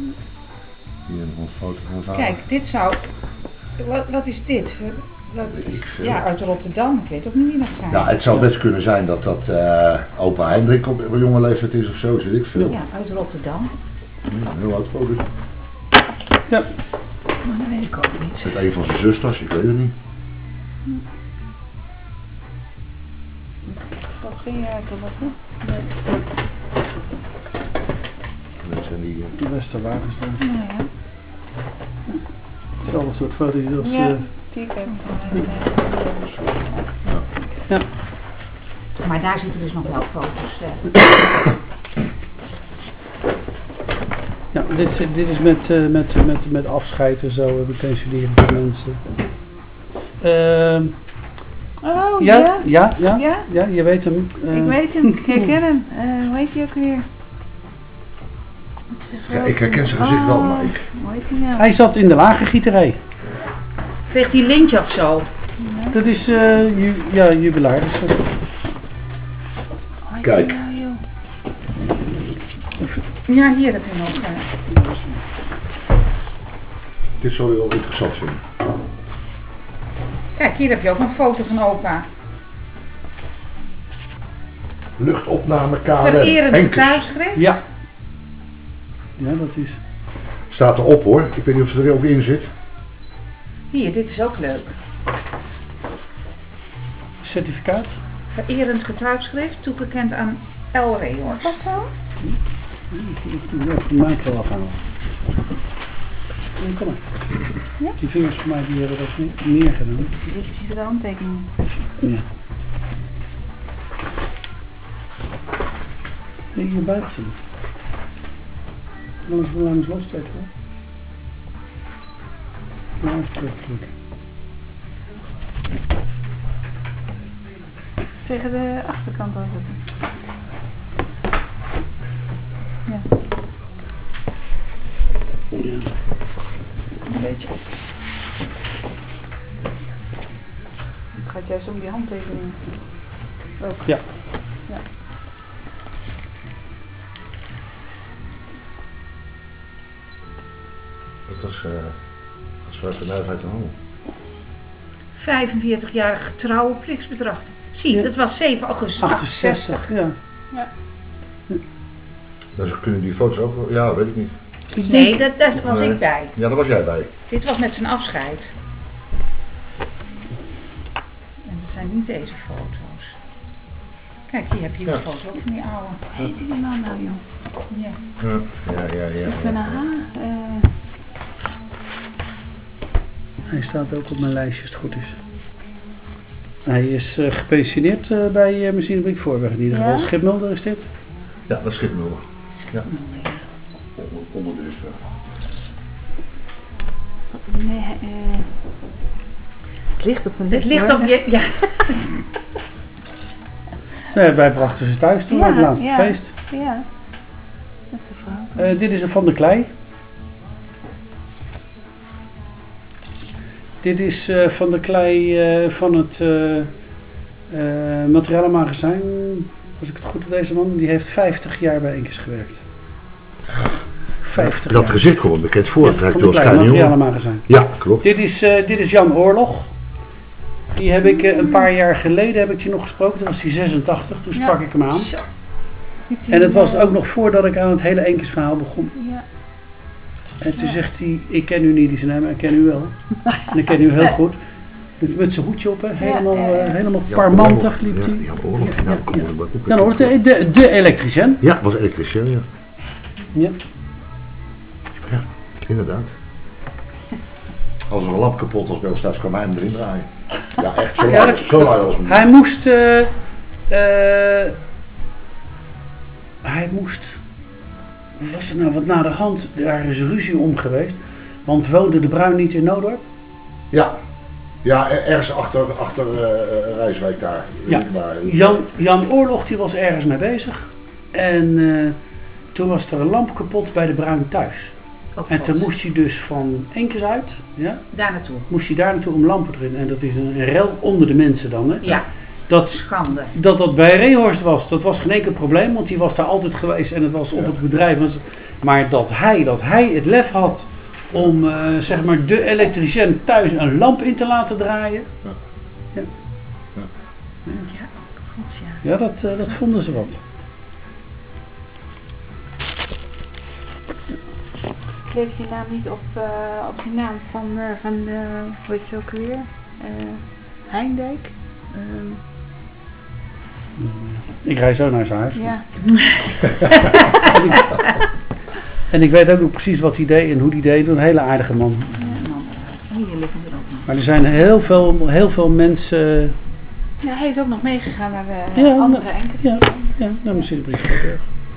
Hier nog een foto van vader. Kijk, dit zou... Wat is dit? Ja, uit Rotterdam. Ik weet ook niet wie dat zijn. Ja, het zou best kunnen zijn dat dat opa Hendrik op een jonge leeftijd is of zo, weet ik veel. Ja, uit Rotterdam. Ja, heel oud foto. Ja. Maar dat weet ik ook niet. Met een van zijn zusters, ik weet het niet. Toch geen jaartal wat, hè? Dat zijn die... De Westerwagens dan. Nou ja. Hetzelfde soort foto's als... Ja, die ik heb. Ja. Maar daar zitten dus nog wel foto's. Ja, dit is met afscheid en zo, bekendstelleren voor mensen. Oh, Ja, ja? je weet hem. Ik weet hem, ik herken hem. Hoe heet hij ook weer? Ja, ik herken zijn gezicht wel, maar ik... Hoe heet hij nou? Hij zat in de lagengieterij. Kreeg hij lintje of zo? Dat is jubilaris. Kijk. Ja, hier heb je nog. Dit zou je wel interessant vinden. Kijk, hier heb je ook een foto van opa. Luchtopname KLM. Vererend Henkes. getuigschrift. Ja. Ja, dat is. Staat erop hoor. Ik weet niet of ze er ook in zit. Hier, dit is ook leuk. Certificaat. Vererend getuigschrift, toegekend aan L. Rehorst. Wat zo? Ja, van mij wel afhalen. Kom maar. Ja? Die vingers van mij die hebben dat meer gedaan. Dit is de handtekening. Ja. Nee, hier buiten zit het. Langs lostekken hoor. Nou, even terugklikken. Tegen de achterkant al zetten. Ja. Ja. Een beetje. Het gaat juist om die handtekeningen. Ook. Ja. Ja. Dat was vanuit de Nijverheid de Handel. 45-jarige getrouwe plichtsbetrachter. Zie, Ja. dat was 7 augustus 68. Ja. Dus kunnen die foto's ook wel... Ja, weet ik niet. Nee, dat was Nee. ik bij. Ja, daar was jij bij. Dit was met zijn afscheid. En dat zijn niet deze foto's. Kijk, hier heb je de foto ook van die oude. Hoe heet die man nou, joh? Ja. Ja. Ik ben een Hij staat ook op mijn lijstje als het goed is. Hij is gepensioneerd bij Machinefabriek Voorweg in ieder geval. Ja? Schipmulder is dit? Ja, dat is Schipmulder. Ja. Onderdirecteur. Nee, het ligt op een Het ligt op je... Ja. Nee, wij brachten ze thuis toen bij het laatste feest. Ja, dat is de vrouw. Dit is een Van der Klei. Dit is Van der Klei van het materialenmagazijn. Als ik het goed heb, deze man, die heeft 50 jaar bij Enkes gewerkt. 50 Dat jaar. gezicht komt bekend voor. Ja, Van der Klei, materialenmagazijn. Ja, klopt. Dit is Jan Oorlog. Die heb ik een paar jaar geleden heb ik die nog gesproken. Toen was hij 86, toen sprak ik hem aan. Zo. En het was ook nog voordat ik aan het hele Enkes verhaal begon. Ja. En toen zegt hij, ik ken u niet, die zijn maar ik ken u wel. En ik ken u heel goed. Met zijn hoedje op, hè. Helemaal parmantig liep hij. Jan Oorlog, Jan Oorlog, de elektricien. Ja, was elektricien, ja. Ja. Ja, inderdaad. Als er een lamp kapot was bij ons thuis, kwam hij hem erin draaien. Ja, echt zo lang, zo lang als hem. Hij moest, was het nou wat na de hand, daar is ruzie om geweest. Want woonde de Bruin niet in Noodorp? Ja, ergens achter Rijswijk daar. Ja, Jan Oorlog die was ergens mee bezig. En toen was er een lamp kapot bij de Bruin thuis. En toen moest hij dus van Enkes uit, ja, daar naartoe. Moest hij daar naartoe om lampen erin. En dat is een rel onder de mensen dan. Hè? Ja, schande. Dat bij Rehorst was, dat was geen enkel probleem. Want die was daar altijd geweest en het was op het bedrijf. Maar dat hij het lef had om zeg maar de elektricien thuis een lamp in te laten draaien. Ja, goed ja. Ja, dat vonden ze wat. Ik lees die naam niet op die naam van hoe heet ze ook weer? Heindijk? Ik rij zo naar zijn huis. Ja. En ik weet ook nog precies wat hij deed en hoe hij deed. Een hele aardige man. Hier liggen ze ook nog. Maar er zijn heel veel mensen. Ja, hij is ook nog meegegaan naar de andere enkels. Ja, naar mijn Sint-Briefsburg.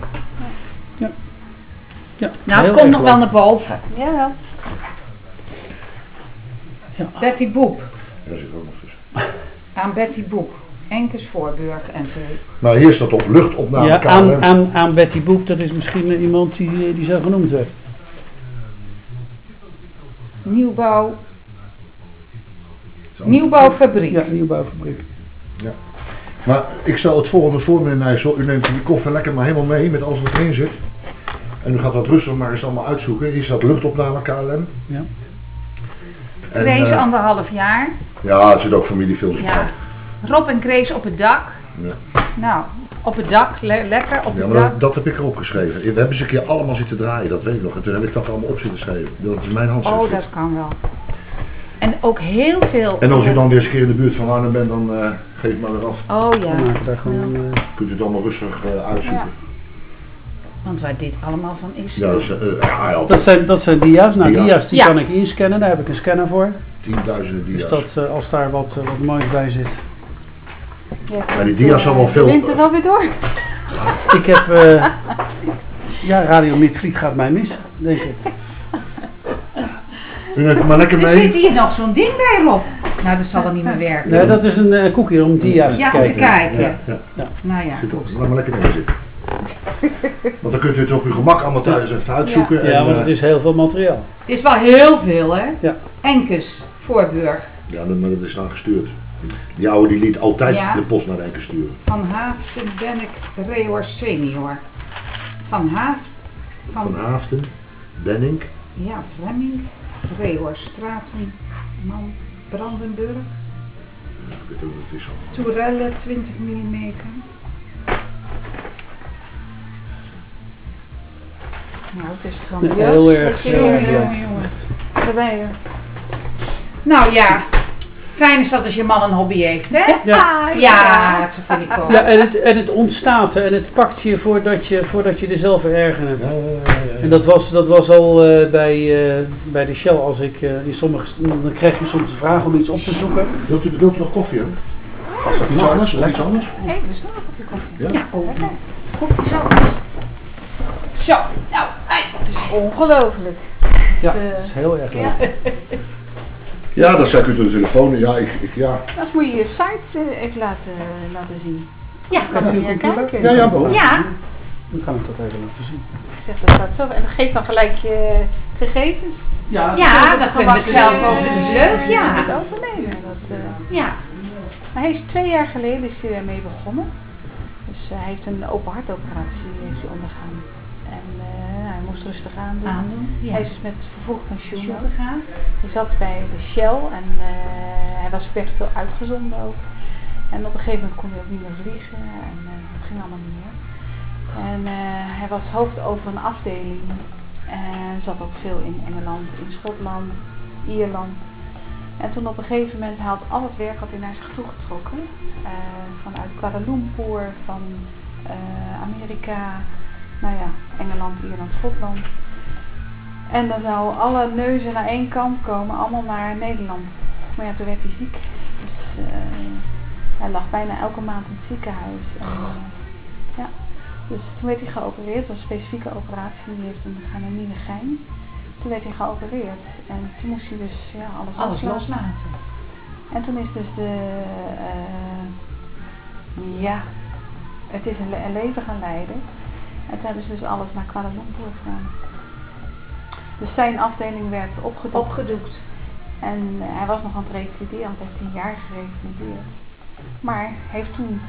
Ja. Nou, het heel komt erg nog leuk. wel naar boven. Jawel. Ja. Betty Boep. Daar zit ook nog tussen. Aan Betty Boep. Enkers Voorburg en zo. Nou, hier staat op luchtopname Ja, KLM. aan Betty Boek, dat is misschien iemand die zo genoemd werd. Nieuwbouwfabriek. Ja, nieuwbouwfabriek. Maar ik stel het volgende voor, meneer Nijssel. U neemt die koffer lekker maar helemaal mee met alles wat erin zit. En u gaat dat rustig maar eens allemaal uitzoeken. Hier staat luchtopname KLM. Ja. En, Grace 1,5 jaar. ja, er zit ook familiefilms Ja. bij. Rob en Grace op het dak. Ja. Nou, op het dak. Lekker op Ja, het maar dak. dat heb ik erop geschreven. We hebben ze een keer allemaal zitten draaien, dat weet ik nog. En toen heb ik dat allemaal op zitten schrijven. Dat is mijn handschrift. Oh, dat kan wel. En ook heel veel. En als u dan weer eens een keer in de buurt van Arnhem bent, dan geef het maar weer af. Oh ja. Dan maak ik daar gewoon. Kunt u het allemaal rustig uitzoeken. Ja. Want waar dit allemaal van is. Ja, dus, Dat zijn dia's. Nou, Dia's. dia's die Ja. kan ik inscannen. Daar heb ik een scanner voor. tienduizenden Dus dia's. dat, als daar wat moois bij zit. Maar die dia's zal wel veel. De winter wel weer door. Ik heb. Ja, Radio Midvliet gaat mij missen, denk ik. U neemt maar lekker Er zit mee. hier nog zo'n ding bij, Rob. Nou, dat zal wel niet meer werken. Nee, dat is een koekje om dia's Ja, te om te kijken. kijken. Ja. Nou ja, Zit op. goed. Laat maar lekker neer zitten. Want dan kunt u het op uw gemak allemaal thuis even uitzoeken. Ja, en, want het is heel veel materiaal. Het is wel heel veel, hè? Ja. Enkes, Voorburg. ja, maar dat is dan gestuurd. Die oude die liet altijd Ja. de post naar de enkel sturen. Van Haafden, Bennek, Reehorst senior. Van Haafden, Benning. ja, Fleming, Reehorst, Straten, Man, Brandenburg. Ik weet ook wat het is allemaal. Tourelle 20 mm. Nou, het is grandioos. Heel erg. Jongen. Daar ben je. Nou ja, fijn is dat als je man een hobby heeft, hè? Ja, dat vind ik ook. Ja, en het ontstaat en het pakt je voordat je er zelf erger hebt. Ja. En dat was al bij de Shell als ik in sommige dan krijg je soms de vraag om iets op te zoeken. Wilt u nog koffie hebben? Iets anders? Of iets anders? Hé, dus nog een kopje koffie. Ja. Lekker. Koffie zo. Zo, nou, het is ongelooflijk. Ja, Dus, dat is heel erg leuk. ja. Ja, dat zei ik u door de telefoon. Ja, ja. Dat moet je je site even laten zien. Ja, Heb kan je er een weer computer? kijken. Ja, maar Ja. Dan kan ik dat even laten zien. Ik zeg, dat staat zo. En dan geef dan gelijk je gegevens. Ja, Dan kunnen we het zelf over de leuk. Ja. Ja. Het overnemen. Ja. Maar hij is 2 jaar geleden is hij ermee begonnen. Dus hij heeft een open hartoperatie heeft hij ondergaan. En hij moest rustig aandoen. Hij is dus met vervroegd pensioen gegaan. Hij zat bij de Shell en hij werd veel uitgezonden ook. En op een gegeven moment kon hij ook niet meer vliegen en dat ging allemaal niet meer. En hij was hoofd over een afdeling en zat ook veel in Engeland, in Schotland, Ierland. En toen op een gegeven moment had al het werk had hij naar zich toe getrokken. Vanuit Kuala Lumpur, van Amerika, nou ja, Engeland, Ierland, Schotland. En dan zouden alle neuzen naar één kant komen, allemaal naar Nederland. Maar ja, toen werd hij ziek. Dus hij lag bijna elke maand in het ziekenhuis. En, ja. Dus toen werd hij geopereerd, dat was een specifieke operatie, die heeft een Ganamine-gein. Toen werd hij geopereerd en toen moest hij dus alles loslaten. En toen is dus het is een leven gaan leiden. En toen hebben ze dus alles naar Kuala Lumpur gedaan. Dus zijn afdeling werd opgedoekt. En hij was nog aan het revalideren, want hij heeft 10 jaar gerevalideerd. Maar heeft toen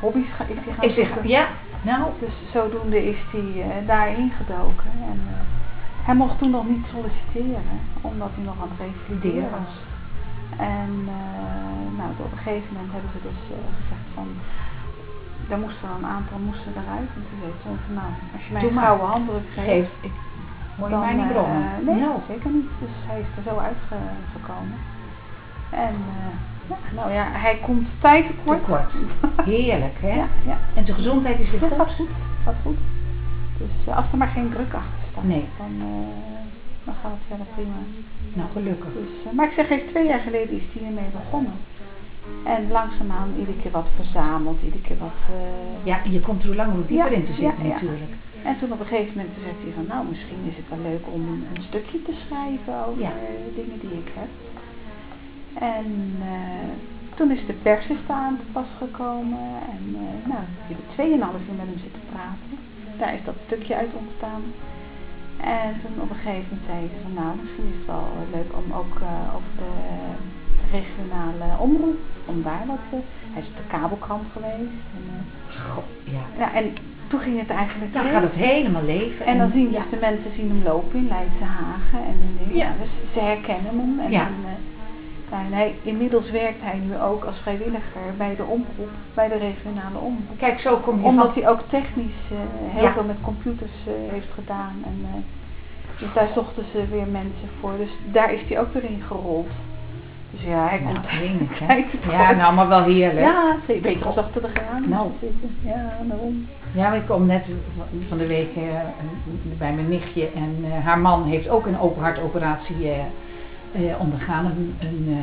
hobby's is hij gaan zoeken. Ja, nou. Dus zodoende is hij daarin gedoken. En hij mocht toen nog niet solliciteren, omdat hij nog aan het revalideren was. En op een gegeven moment hebben ze dus gezegd van, er moesten er een aantal eruit. En toen zei Tom van, nou, als je mij een gouden handdruk geeft, hoor je mij niet brommen? Nee, zeker niet. Dus hij is er zo uitgekomen. En hij komt tijd tekort. Heerlijk, hè? Ja. En zijn gezondheid is weer goed? Gaat goed. Dus als er maar geen druk achter staat, dan gaat het verder prima. Nou, gelukkig. Dus, maar ik zeg, hij is 2 jaar geleden is hij ermee begonnen. En langzaamaan iedere keer wat verzameld, iedere keer wat... Ja, je komt er hoe langer hoe dieper in te zitten natuurlijk. En toen op een gegeven moment zegt hij van, nou, misschien is het wel leuk om een stukje te schrijven over dingen die ik heb. En toen is de pers aan te pas gekomen. En ik heb 2,5 uur met hem zitten praten. Daar is dat stukje uit ontstaan. En toen op een gegeven moment zei ze van, nou, misschien is het wel leuk om ook over de regionale omroep, om daar wat... hij is op de kabelkrant geweest. En, en toen ging het eigenlijk dan gaat het helemaal leven. En dan zien dus de mensen hem lopen in Leidse Hagen. En dus ze herkennen hem. En inmiddels werkt hij nu ook als vrijwilliger bij de omroep, bij de regionale omroep. Kijk, zo kom je omdat hij ook technisch heel veel met computers heeft gedaan. En, dus daar zochten ze weer mensen voor. Dus daar is hij ook weer in gerold. Dus ja, hij komt tijd tekort. Ja, nou, maar wel heerlijk. Ja, beter als achter de geranium zitten. Ja, daarom. Ja, ik kom net van de week bij mijn nichtje en haar man heeft ook een open hartoperatie ondergaan.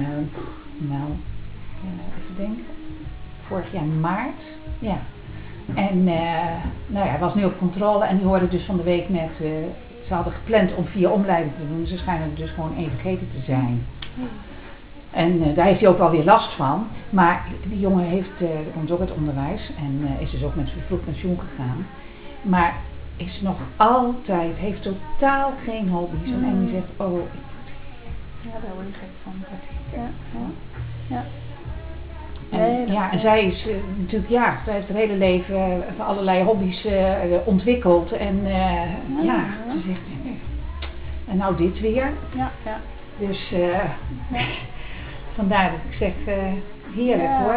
Even denken. Vorig jaar maart. Ja. En hij was nu op controle en die hoorde dus van de week net, ze hadden gepland om 4 omleidingen te doen. Ze schijnen dus gewoon 1 vergeten te zijn. En daar heeft hij ook wel weer last van. Maar die jongen komt ook uit onderwijs en is dus ook met vervroegd pensioen gegaan. Maar is nog altijd, heeft totaal geen hobby's. En die zegt, oh, ik word... Ja, daar word je gek van. En zij is natuurlijk, zij heeft haar hele leven allerlei hobby's ontwikkeld. En ze zegt, en nou dit weer. Dus vandaar dat ik zeg, heerlijk hoor.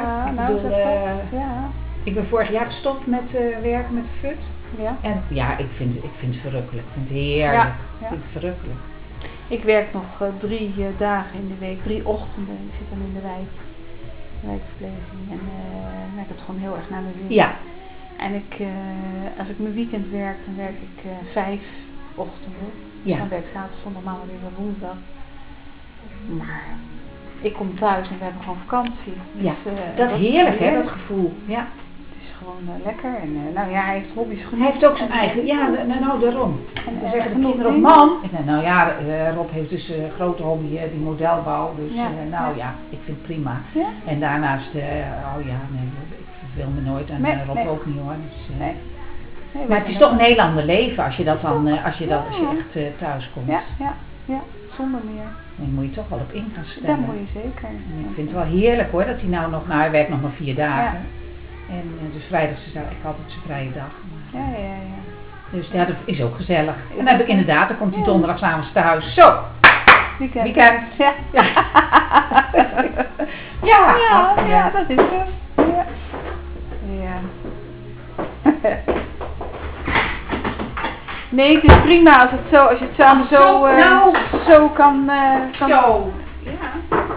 Ik ben vorig jaar gestopt met werken met de FUT. Ja. En ik vind het verrukkelijk. Ik vind het heerlijk. Ik vind het verrukkelijk. Ik werk nog 3 dagen in de week, 3 ochtenden. Ik zit dan in de wijkverpleging. En ik heb het gewoon heel erg naar mijn zin. Ja. En als ik mijn weekend werk, dan werk ik 5 ochtenden. Dus dan werk ik zaterdag, zondag, maandag, weer woensdag. Maar ik kom thuis en we hebben gewoon vakantie. Dus, dat is heerlijk, hè, dat gevoel. Ja. Het is gewoon lekker. En hij heeft hobby's genoeg. Hij heeft ook zijn eigen, daarom. En dan zeggen de kinderen, man. Rob heeft dus een grote hobby, die modelbouw. Dus ik vind het prima. Ja? En daarnaast, ik verveel me nooit en Rob ook niet hoor. Dus, maar het is toch een heel ander leven als je dat dan, als je echt thuis komt. Ja, zonder meer. Dan moet je toch wel op in gaan stellen. Dat moet je zeker. En ik vind het wel heerlijk hoor, dat hij hij werkt nog maar 4 dagen. Ja. En dus vrijdag is eigenlijk altijd zijn vrije dag. Ja. Dus dat is ook gezellig. En dan heb ik inderdaad, dan komt hij donderdagavond thuis. Zo! Weekend. Ja. Ja, dat is het. Ja. Nee, het is prima als je het samen zo kan. Zo. Ja.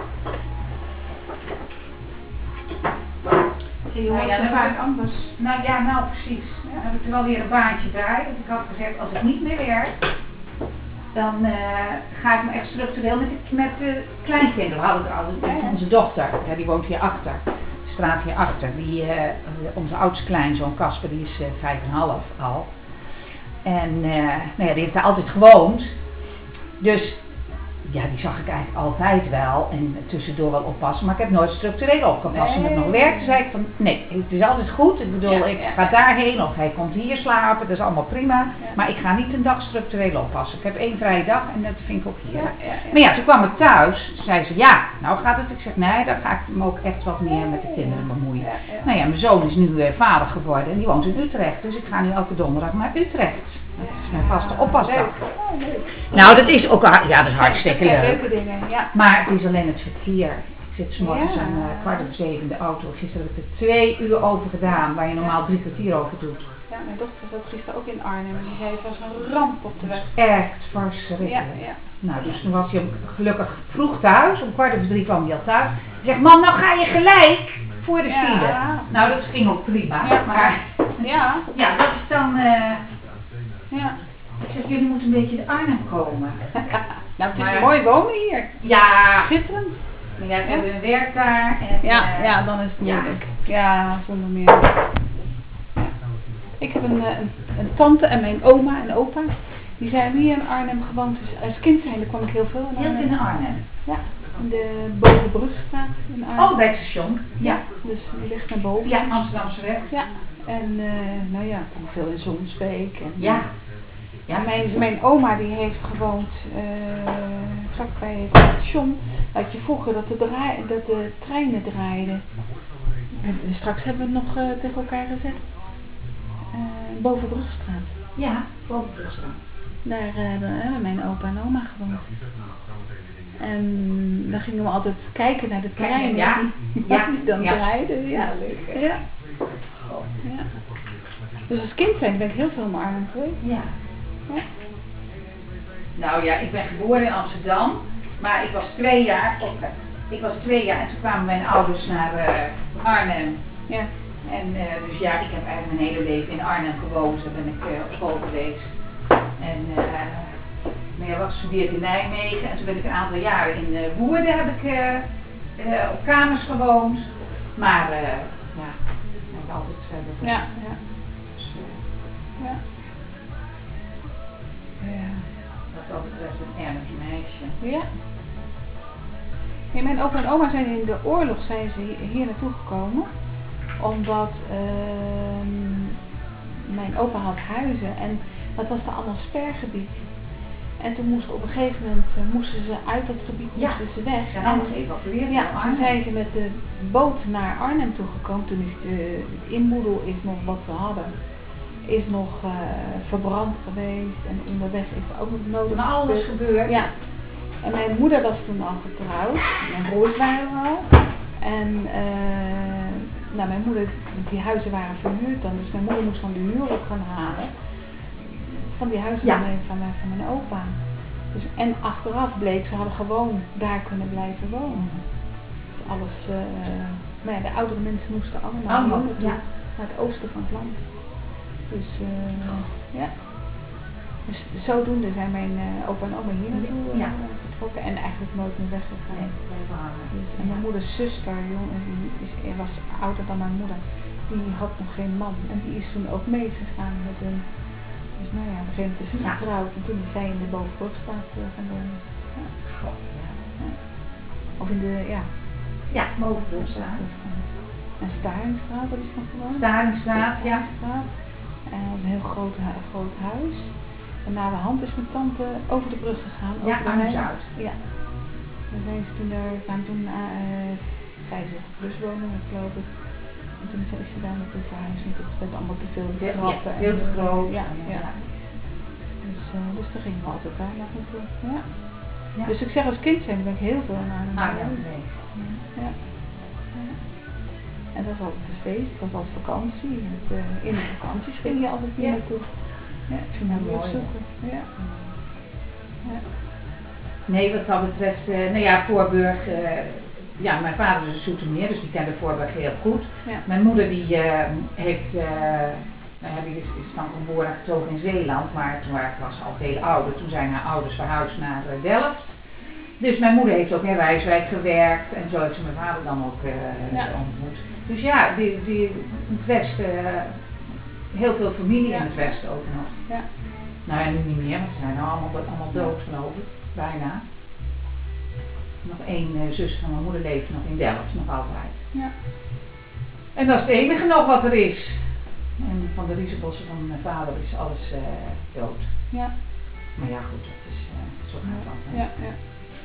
Dat was het anders. Nou precies. Dan heb ik er wel weer een baantje bij. Dus ik had gezegd, als ik niet meer werk, dan ga ik me echt structureel met de kleinkinderen. We hadden het al, onze dochter, die woont hier achter. De straat hier achter. Onze oudste kleinzoon Casper, die is 5,5 al. En die heeft daar altijd gewoond. Dus ja, die zag ik eigenlijk altijd wel en tussendoor wel oppassen, maar ik heb nooit structureel opgepast. Toen ik nog werkte, zei ik van nee, het is altijd goed. Ik bedoel, ik ga daarheen of hij komt hier slapen, dat is allemaal prima. Maar ik ga niet een dag structureel oppassen. Ik heb 1 vrije dag en dat vind ik ook heerlijk. Maar ja, toen kwam ik thuis, zei ze ja, nou gaat het. Ik zeg nee, dan ga ik me ook echt wat meer met de kinderen bemoeien. Nou ja, mijn zoon is nu vader geworden en die woont in Utrecht, dus ik ga nu elke donderdag naar Utrecht. Dat is mijn vaste oppasdag. Nou, dat is ook ja, dat is hartstikke leuk. Leuke dingen, ja. Maar het is alleen het verkeer. Ik zit 's morgens om 6:15 in de auto. Gisteren heb ik er 2 uur over gedaan, waar je normaal 3 kwartier over doet. Ja, mijn dochter zat gisteren ook in Arnhem en die zei het was een ramp op de weg. Echt verschrikkelijk. Ja. Nou, dus toen was hij gelukkig vroeg thuis. Om 2:15 kwam hij al thuis. Hij zegt, mam, nou ga je gelijk voor de file. Nou, dat ging ook prima. Ja. Maar Ja, dat is dan... ja. Ik zeg, jullie moeten een beetje in Arnhem komen. Nou, het is Maar- mooi wonen hier. Ja, Schitterend. maar jij hebt een werk daar. En, Ja, dan is het ja. moeilijk. Ja, zonder meer. Ja. Ik heb een tante en mijn oma en opa. Die zijn hier in Arnhem gewoond. Dus als kind zijnde kwam ik heel veel in Heel Arnhem. in Arnhem. Ja, in de Bovenbrugstraat in Arnhem. Oh, bij het station. Ja. Dus die ligt naar boven. Ja, Amsterdamse weg. Ja. En nou ja, ik kwam veel in Zonsbeek. En, Ja. Ja. Mijn oma die heeft gewoond vlakbij het station. Dat je vroeger dat de treinen draaiden. En straks hebben we het nog tegen elkaar gezegd. Bovenbrugstraat. Ja, Bovenbrugstraat. Daar hebben mijn opa en oma gewoond. En dan gingen we altijd kijken naar de treinen Ja. die Ja. dan Ja. draaiden. Ja, leuk. Ja. Ja. Dus als kind zijn ben ik heel veel naar Arnhem geweest. Ja. Ja. Nou ja, ik ben geboren in Amsterdam, maar ik was 2 jaar. Ik was 2 jaar en toen kwamen mijn ouders naar Arnhem. Ja. En dus ja, ik heb eigenlijk mijn hele leven in Arnhem gewoond. Daar ben ik op school geweest. En maar ja, wat gestudeerd in Nijmegen. En toen ben ik een aantal jaren in Woerden heb ik op kamers gewoond. Maar ja, ik heb altijd verder. Ja. Dus, Ja. ja, wat dat betreft een ernstig meisje. Ja. Ja, mijn opa en oma zijn in de oorlog hier naartoe gekomen. Omdat mijn opa had huizen en dat was dan allemaal spergebied. En toen moesten op een gegeven moment moesten ze uit dat gebied moesten ze weg. Ze zijn allemaal geëvacueerd. Ja, toen zijn ze met de boot naar Arnhem toegekomen. Toen is het inboedel is nog wat ze hadden. Is nog verbrand geweest en onderweg is er ook nog nodig. Maar alles gebeurd. Ja. En mijn moeder was toen al getrouwd. Mijn broers waren er al. En nou, mijn moeder, die huizen waren verhuurd dan. Dus mijn moeder moest dan de huur op gaan halen. Van die huizen van mijn opa. Dus, en achteraf bleek, ze hadden gewoon daar kunnen blijven wonen. Dus alles, maar ja, de oudere mensen moesten allemaal naar het oosten van het land. Dus ja. Dus zodoende zijn mijn opa en oma hier naartoe vertrokken en eigenlijk nooit meer weggegaan. Dus, en mijn moeders zuster, die was ouder dan mijn moeder, die had nog geen man en die is toen ook meegegaan met hun. Dus nou ja, op een gegeven moment is ze getrouwd en toen is zij in de Bovenbrugstraat gaan wonen. Ja. Of in de, Ja, Bovenbrugstraat. En Staringstraat, dat is nog gewoon. Staringstraat, ja. En dat was een heel groot huis. En na de hand is mijn tante over de brug gegaan. Ja, Arnhem-Zuid. Ja. Dan zijn ze toen daar, gaan toen 65 plus wonen, geloof ik. En toen is ze daar naartoe verhuisd, want het werd allemaal te veel trappen. Veel te groot. Ja. Dus toen gingen we altijd daar naartoe. Ja. Ja. Dus ik zeg als kind zijn ben ik heel veel naar Arnhem geweest. Ja. En dat was altijd een feest, het was altijd vakantie. In de vakanties ging je altijd hier naartoe. Ja, ik vind het mooi zoeken. Ja. Ja. Nee, wat dat betreft, nou ja, Voorburg, ja, mijn vader is een Zoetermeer, dus die kende Voorburg heel goed. Ja. Mijn moeder die heeft, die is dan geboren en getogen in Zeeland, maar toen was ze al veel ouder. Toen zijn haar ouders verhuisd naar Delft. Dus mijn moeder heeft ook in Rijswijk gewerkt en zo heeft ze mijn vader dan ook ontmoet. Dus ja, het Westen, heel veel familie in het Westen ook nog. Ja. Nou ja, nu niet meer, want ze zijn nou allemaal dood geloof ik, bijna. nog één zus van mijn moeder leeft nog in Delft, nog altijd. Ja. En dat is het enige nog wat er is. En van de riezenbossen van mijn vader is alles dood. Ja. Maar ja goed, dat is, zo gaat dat. Hè. Ja, ja.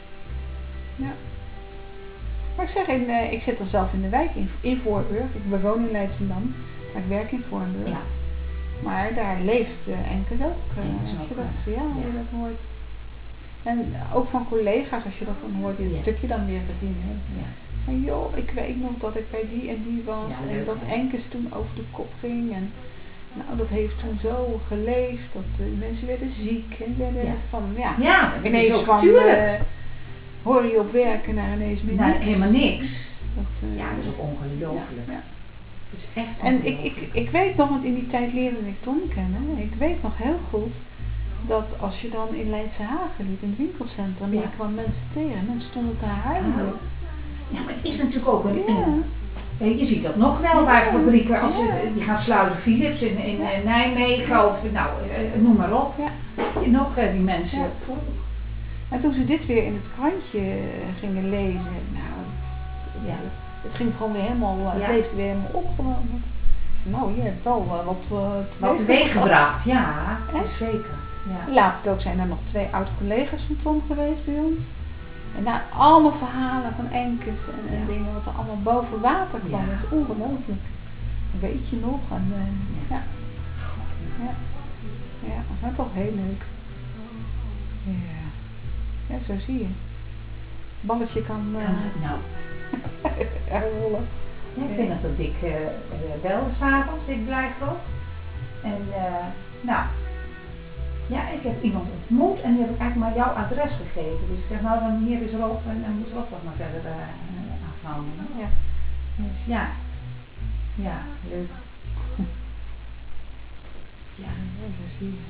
Ja. Maar ik zeg, ik zit dan zelf in de wijk, in Voorburg. Ik bewoon in Leidschendam, maar ik werk in Voorburg. Ja. Maar daar leeft Enkes ook, als je dat hoort. En ook van collega's, als je dat dan hoort, die het stukje dan weer beginnen. Ja. Van joh, ik weet nog dat ik bij die en die was Ja, en leuk, dat hè? Enkes toen over de kop ging. En nou, dat heeft toen zo geleefd, dat mensen werden ziek en werden Ja, dat ineens is ook, van tuurlijk. hoor je op werken naar ineens meer Nou, niks. helemaal niks. Dat, Ja, dat is ook ongelooflijk. ja. Het is echt En ongelooflijk. ik weet nog, want in die tijd leerde ik Ton kennen. Ik weet nog heel goed dat als je dan in Leidse Hagen liep, in het winkelcentrum, Ja. je kwam mensen tegen. Mensen stonden te huilen. Ja, maar het is natuurlijk ook een... Ja. Je ziet dat nog wel bij fabrieken, als Ja. die gaan sluiten, Philips in Nijmegen of nou, noem maar op. Ja. Nog die mensen. Ja. En toen ze dit weer in het krantje gingen lezen, nou, Ja. het ging gewoon weer helemaal, Ja. het leefde weer helemaal op gewoon. Nou, je hebt wel Wat teweeg gebracht, ja, Echt? zeker. Ja. Later ook zijn er nog 2 oud-collega's van Tom geweest bij ons. En nou, alle verhalen van Enkes en Ja. dingen wat er allemaal boven water kwam, Ja. dat is ongelooflijk. Weet je nog? En, ja. Ja. Ja, dat was toch heel leuk. Ja. Ja, zo zie je. Balletje kan Nou, rollen. ja, ik weet nog dat ik belde s'avonds, ik blijf op. En nou, ja, ik heb iemand ontmoet en die heb ik eigenlijk maar jouw adres gegeven. Dus ik zeg, nou dan hier is Rob en dan moeten we ook wat maar verder afhandelen. Ja. Dus ja, ja, leuk. Ja. Zo zie je.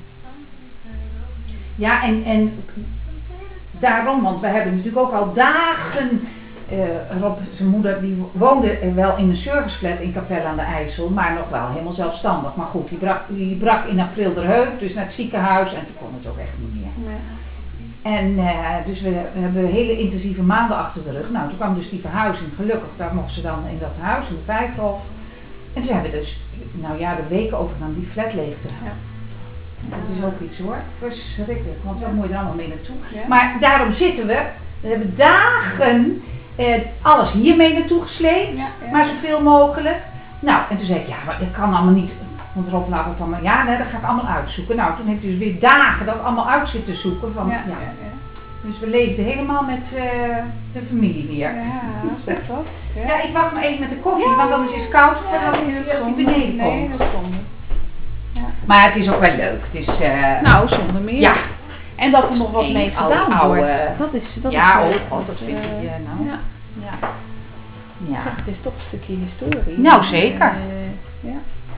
Ja, en daarom, want we hebben natuurlijk ook al dagen, Rob, zijn moeder, die woonde wel in een serviceflat in Capelle aan de IJssel, maar nog wel helemaal zelfstandig. Maar goed, die brak in april de heup, dus naar het ziekenhuis en toen kon het ook echt niet meer. Nee. En dus we hebben hele intensieve maanden achter de rug. Nou, toen kwam dus die verhuizing, gelukkig, daar mocht ze dan in dat huis, in de Vijfhof. En toen hebben we dus, nou ja, de weken over dan die flat leeg te houden. Dat is ook iets hoor, verschrikkelijk, want wat moet je er allemaal mee naartoe? Ja. Maar daarom zitten we hebben dagen alles hiermee naartoe gesleept, Ja, ja. maar zoveel mogelijk. Nou, en toen zei ik, ja, maar dat kan allemaal niet. Want Rob laat het allemaal, ja, nee, dat ga ik allemaal uitzoeken. Nou, toen heeft hij dus weer dagen dat allemaal uit zitten zoeken. Van, ja. Dus we leefden helemaal met de familie hier. Ja, zeg dat. Ja, ik wacht maar even met de koffie, want anders is het koud voordat hij beneden Nee, komt. dat is zonde. Ja. Maar het is ook wel leuk. Het is, Nou, zonder meer. ja. En dat er nog wat mee gedaan oude- wordt. Dat is Ja, leuk. oh god, dat vind ik, nou. Ja. Ja. Ja. Zeg, het is toch een stukje historie. Nou, zeker. Ja.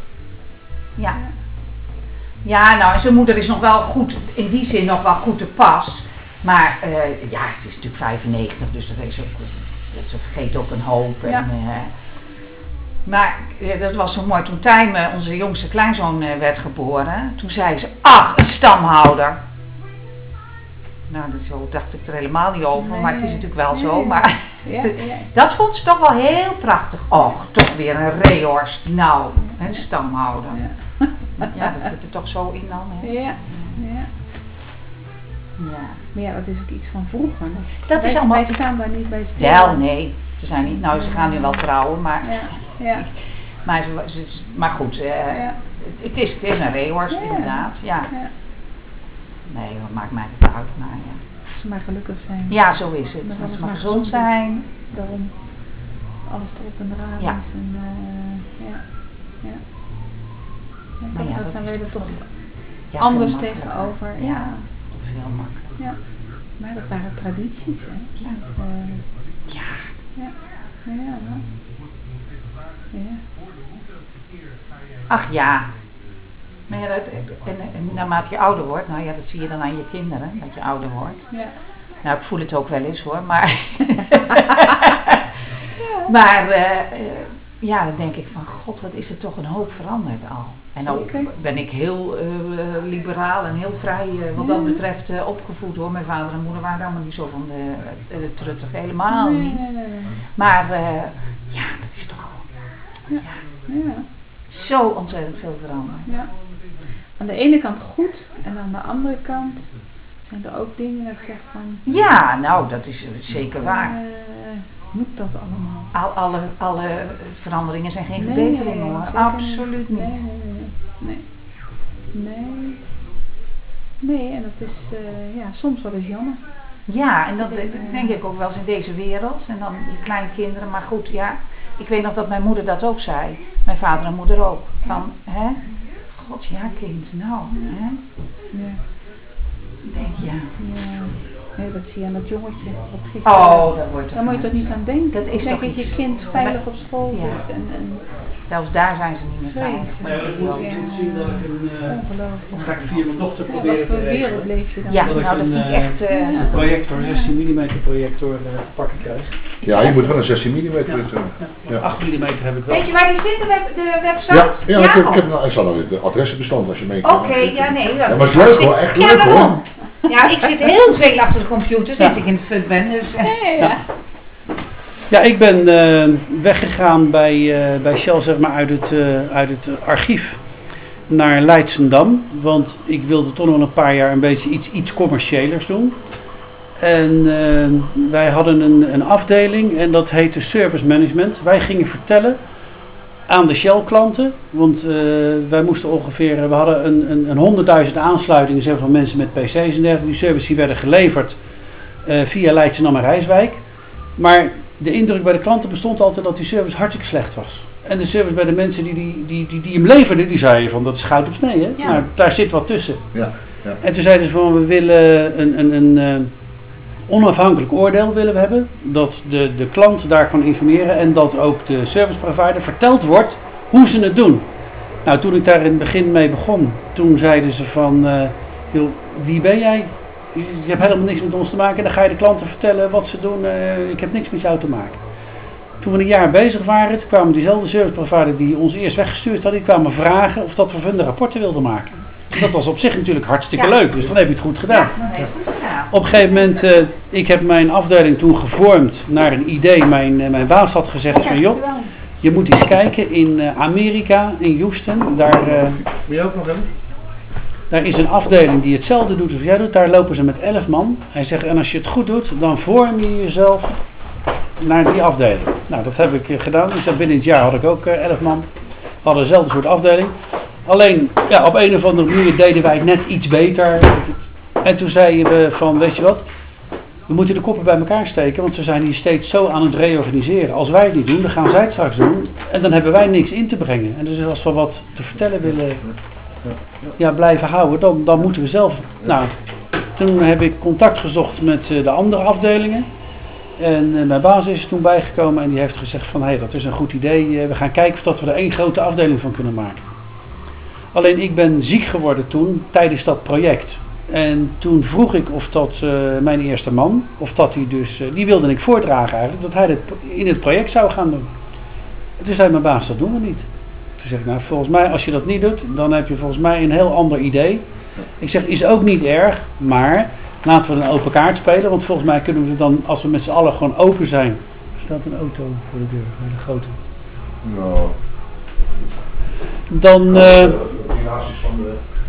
Ja. Ja, nou, en zijn moeder is nog wel goed, in die zin nog wel goed te pas. Maar ja, het is natuurlijk 95, dus dat is ook, ze vergeet ook een hoop. Ja. En, maar dat was zo mooi, toen Tijmen, onze jongste kleinzoon, werd geboren. Toen zei ze, ach, een stamhouder. Nou, zo dacht ik er helemaal niet over, Nee. maar het is natuurlijk wel zo. Nee. Maar Ja. dat vond ze toch wel heel prachtig. Och, toch weer een Rehorst. Nou, een stamhouder. Ja, dat zit er toch zo in dan. Hè? Ja. Ja. Ja. Maar ja, dat is ook iets van vroeger. Dat is Wij- allemaal... Wij staan daar niet bij stil. Wel, nee. Ze zijn niet... Nou, ze gaan nu wel trouwen, maar... Ja. Ja. Maar goed, Ja. het is een Rehorst, Ja. inderdaad. Ja. Ja. Nee, wat maakt mij het uit, maar ja. Als ze maar gelukkig zijn. Ja, zo is het. Dat Als alles ze maar maar gezond gezond is. zijn. Daarom alles erop en eraan Ja. is. En, ja. Ja. Ja, Maar ja, dat dat zijn is we er toch Ja, anders veel makkelijker. tegenover. Ja, Ja. toch veel makkelijker. Ja. Maar dat waren tradities, hè. Ja. Ja. Ja. Ja. Ja. Ach ja. Maar ja, en naarmate je ouder wordt, nou ja, dat zie je dan aan je kinderen, dat je ouder wordt. Ja. Nou, ik voel het ook wel eens hoor, maar... Maar ja, dan denk ik van god, wat is er toch een hoop veranderd al. En ook Zeker. ben ik heel liberaal en heel vrij wat dat betreft opgevoed hoor. Mijn vader en moeder waren allemaal niet zo van de truttig, helemaal Nee, niet. nee. Maar ja, dat is toch al Ja. zo ontzettend veel veranderd. Ja. Aan de ene kant goed en aan de andere kant zijn er ook dingen dat ik zeg van... Ja, nou dat is zeker waar. Moet dat allemaal? Alle veranderingen zijn geen Nee, verbeteringen hoor, zeker absoluut niet. Nee, en dat is soms wel eens jammer. Ja, en dat denk ik ook wel eens in deze wereld. En dan je kleinkinderen. Maar goed, ja. Ik weet nog dat mijn moeder dat ook zei. Mijn vader en moeder ook. Van, hè? God, ja kind, nou. Hè? Ja. Ik denk, ja. Nee, dat zie je aan dat jongetje. Wat gisteren, Daar wordt daar moet je toch niet aan denken. Dat is denk toch dat je iets- kind veilig op school Ja. zit. En Zelfs daar zijn ze niet meer veilig. vreselijk. Ja, ik moet niet zien dat ik dan Ongelooflijk. ga ik via mijn dochter Ja, proberen wat te voor regelen. wereld leef je dan? Ja, Dat ik nou dat een, vind ik echt... Een projector, 16 mm projector te pakken krijg. Ja, je moet wel een 16 mm hebben. Ja. 8 mm heb ik wel. Weet je waar die zit, de website? Ja, ik zal nog het adressenbestand als je mee kan. Oké, ja nee. Dat Ja, maar het is leuk hoor, echt leuk hoor. Ja, ik zit heel veel achter de computer sinds ik in het fut ben. Dus, Ja. Ja, ik ben weggegaan bij Shell zeg maar, uit het archief naar Leidschendam. Want ik wilde toch nog een paar jaar een beetje iets commerciëlers doen. En wij hadden een afdeling en dat heette Service Management. Wij gingen vertellen aan de Shell klanten. Want wij moesten ongeveer, we hadden een 100.000 aansluitingen zeg, van mensen met PC's en dergelijke. Die services die werden geleverd via Leidschendam en Rijswijk. Maar de indruk bij de klanten bestond altijd dat die service hartstikke slecht was. En de service bij de mensen die hem leverden, die zeiden van dat is goud op snee. Hè? Ja. Nou, daar zit wat tussen. Ja. En toen zeiden ze van we willen een onafhankelijk oordeel willen we hebben. Dat de klant daar kan informeren en dat ook de service provider verteld wordt hoe ze het doen. Nou, toen ik daar in het begin mee begon, toen zeiden ze van joh, wie ben jij? Je hebt helemaal niks met ons te maken. Dan ga je de klanten vertellen wat ze doen. Ik heb niks met jou te maken. Toen we een jaar bezig waren, toen kwamen diezelfde service provider die ons eerst weggestuurd had, die kwamen vragen of dat we hun de rapporten wilden maken. En dat was op zich natuurlijk hartstikke leuk, dus dan heb je het goed gedaan. Ja, dat heeft goed gedaan. Op een gegeven moment, ik heb mijn afdeling toen gevormd naar een idee. Mijn baas had gezegd van joh, je moet eens kijken in Amerika, in Houston. Daar Wil je ook nog hebben? is een afdeling die hetzelfde doet als jij doet. Daar lopen ze met 11 man. Hij zegt, en als je het goed doet, dan vorm je jezelf naar die afdeling. Nou, dat heb ik gedaan. Dus binnen het jaar had ik ook 11 man. We hadden dezelfde soort afdeling. Alleen, ja, op een of andere manier deden wij het net iets beter. En toen zeiden we van, weet je wat, we moeten de koppen bij elkaar steken, want we zijn hier steeds zo aan het reorganiseren. Als wij het niet doen, dan gaan zij het straks doen. En dan hebben wij niks in te brengen. En dus als we wat te vertellen willen blijven houden, dan moeten we zelf. Nou, toen heb ik contact gezocht met de andere afdelingen. En mijn baas is er toen bijgekomen en die heeft gezegd van, hé, dat is een goed idee. We gaan kijken of dat we er één grote afdeling van kunnen maken. Alleen ik ben ziek geworden toen, tijdens dat project. En toen vroeg ik of dat mijn eerste man, of dat hij dus, die wilde ik voordragen eigenlijk, dat hij dit in het project zou gaan doen. En toen zei mijn baas, dat doen we niet. Toen zeg ik, nou volgens mij als je dat niet doet, dan heb je volgens mij een heel ander idee. Ik zeg, is ook niet erg, maar laten we een open kaart spelen, want volgens mij kunnen we dan, als we met z'n allen gewoon open zijn. Er staat een auto voor de deur, een hele grote. Nou, Dan... die naast is van de...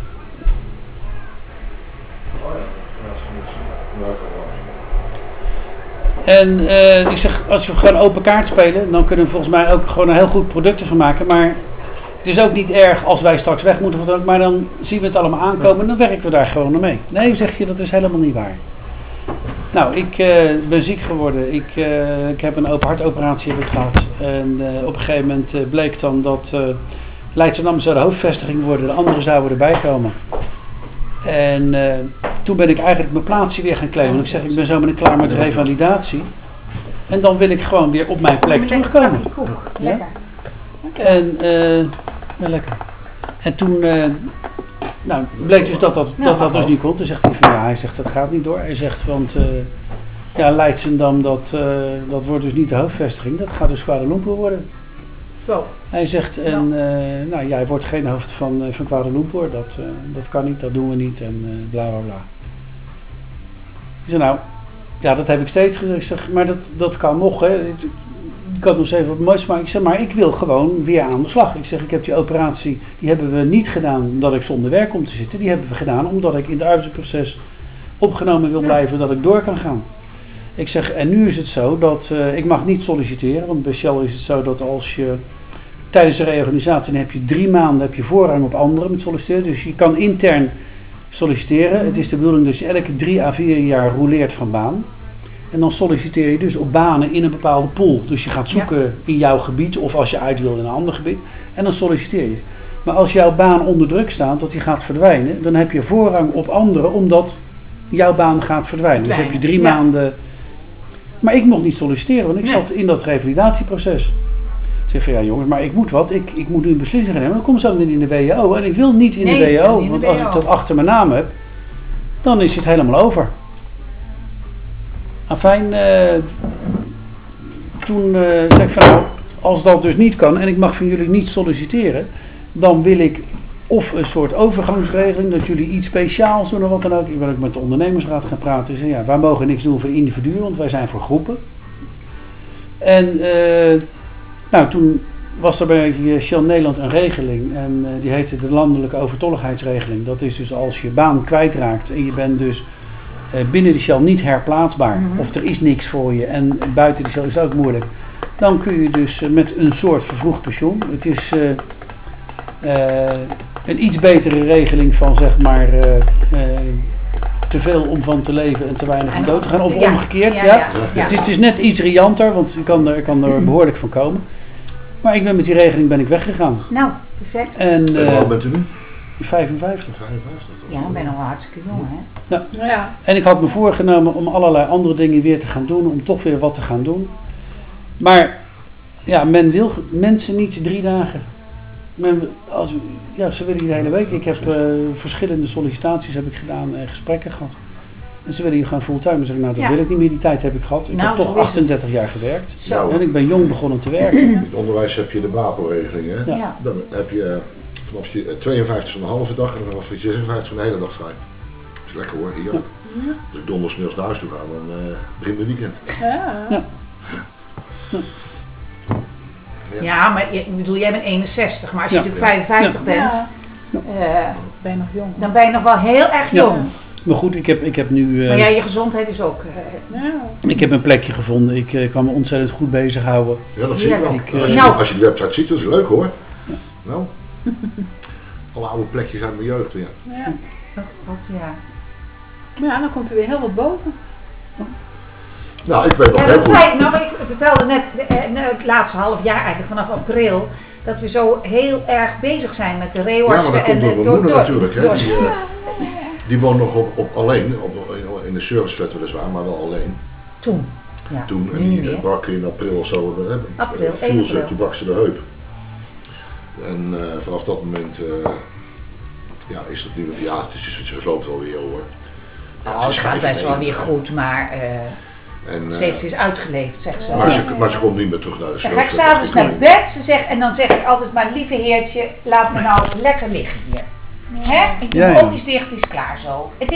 Oh ja, naast van de... En ik zeg, als we gewoon open kaart spelen, dan kunnen we volgens mij ook gewoon een heel goed product ervan maken. Maar het is ook niet erg als wij straks weg moeten, of wat dan ook, maar dan zien we het allemaal aankomen en dan werken we daar gewoon mee. Nee, zeg je, dat is helemaal niet waar. Nou, ik ben ziek geworden. Ik heb een open hartoperatie gehad. En op een gegeven moment bleek dan dat Leidschendam zou de hoofdvestiging worden, de anderen zouden erbij komen. En toen ben ik eigenlijk mijn plaatsje weer gaan claimen. Ik zeg, ik ben zo meteen klaar met de revalidatie. En dan wil ik gewoon weer op mijn plek terugkomen. Ja? En, ja, lekker. En toen bleek dus dat dus niet kon. Toen zegt hij van ja, hij zegt dat gaat niet door. Hij zegt, want Leidschendam, dat wordt dus niet de hoofdvestiging. Dat gaat dus Kuala Lumpur worden. Zo. Hij zegt, nou, jij wordt geen hoofd van Kuala Lumpur, dat kan niet, dat doen we niet en bla bla bla. Ik zeg, nou, ja, dat heb ik steeds gezegd. Ik zeg, maar dat kan nog, hè. Ik had nog eens even wat moois maken. Ik zeg, maar ik wil gewoon weer aan de slag. Ik zeg, ik heb die operatie, die hebben we niet gedaan omdat ik zonder werk kom te zitten. Die hebben we gedaan omdat ik in het arbeidsproces opgenomen wil blijven, dat ik door kan gaan. Ik zeg, en nu is het zo dat ik mag niet solliciteren, want bij Shell is het zo dat als je tijdens de reorganisatie dan heb je 3 maanden voorrang op anderen met solliciteren. Dus je kan intern solliciteren. Het is de bedoeling dat je elke 3 à 4 jaar rouleert van baan. En dan solliciteer je dus op banen in een bepaalde pool. Dus je gaat zoeken in jouw gebied of als je uit wil in een ander gebied. En dan solliciteer je. Maar als jouw baan onder druk staat, dat die gaat verdwijnen, dan heb je voorrang op anderen omdat jouw baan gaat verdwijnen. Dus heb je 3 maanden. Maar ik mocht niet solliciteren, want ik zat in dat revalidatieproces. Ik zeg van ja jongens, maar ik moet wat. Ik moet nu een beslissing nemen. Dan kom ik zo niet in de WO. En ik wil niet in de WO. Want als ik dat achter mijn naam heb, dan is het helemaal over. Afijn, toen zei ik van nou, als dat dus niet kan en ik mag van jullie niet solliciteren, dan wil ik of een soort overgangsregeling, dat jullie iets speciaals doen of wat dan ook. Ik ben ook met de ondernemersraad gaan praten. Ik zei ja, wij mogen niks doen voor individuen, want wij zijn voor groepen. En nou, toen was er bij Shell Nederland een regeling en die heette de landelijke overtolligheidsregeling. Dat is dus als je baan kwijtraakt en je bent dus binnen de Shell niet herplaatsbaar of er is niks voor je en buiten de Shell is het ook moeilijk. Dan kun je dus met een soort vervroegd pensioen. Het is een iets betere regeling van zeg maar te veel om van te leven en te weinig om dood te gaan. Of omgekeerd. Ja. Het is net iets rianter, want ik kan er behoorlijk van komen. Maar met die regeling weggegaan. Nou, perfect. En hoe oud bent u nu? 55. Ja, ik ben nog wel hartstikke jong, hè? Ja. En ik had me voorgenomen om allerlei andere dingen weer te gaan doen, om toch weer wat te gaan doen. Maar ja, men wil mensen niet 3 dagen. Ze willen je de hele week. Ik heb verschillende sollicitaties heb ik gedaan en gesprekken gehad. En ze willen je gewoon fulltime. Dan zeg ik, nou dat wil ik niet meer, die tijd heb ik gehad. Ik heb toch 38 jaar gewerkt. Zo. En ik ben jong begonnen te werken. In het onderwijs heb je de BAPO-regeling, hè? Ja. Dan heb je vanaf je 52 van de halve dag en vanaf je 56 van de hele dag vrij. Dat is lekker hoor, hier. Ja. Als ik donderdagsmiddags naar huis toe ga, dan begint mijn weekend. Ja, maar ik bedoel, jij bent 61, maar als je natuurlijk 55 bent, ben je nog jong. dan ben je nog wel heel erg jong. Maar goed, ik heb nu... maar je gezondheid is ook... Ik heb een plekje gevonden. Ik kan me ontzettend goed bezighouden. Ja, dat zie ik wel. Als je de website ziet, dat is leuk hoor. Ja. Nou, alle oude plekjes uit mijn jeugd weer. Ja. Ja. Maar ja, dan komt er weer heel wat boven. Nou, ik weet nog heel goed. Ik vertelde net het laatste half jaar eigenlijk, vanaf april, dat we zo heel erg bezig zijn met de reorganisatie. Ja, maar dat komt door mijn moeder natuurlijk. Hè. Die woont nog alleen, in de serviceflat weliswaar, maar wel alleen. Toen. Ja, toen en die brak in april of zo. Toen brak ze de heup. En vanaf dat moment is dat nu, ze loopt wel weer hoor. Het gaat best wel weer goed, maar ze heeft dus uitgeleefd, zegt ze. Maar ze komt niet meer terug naar de service. Dan ga ik s'avonds naar bed en dan zeg ik altijd maar, lieve heertje, laat me nou lekker liggen hier. Hè? Ik doe mijn oogjes dicht, het is klaar zo.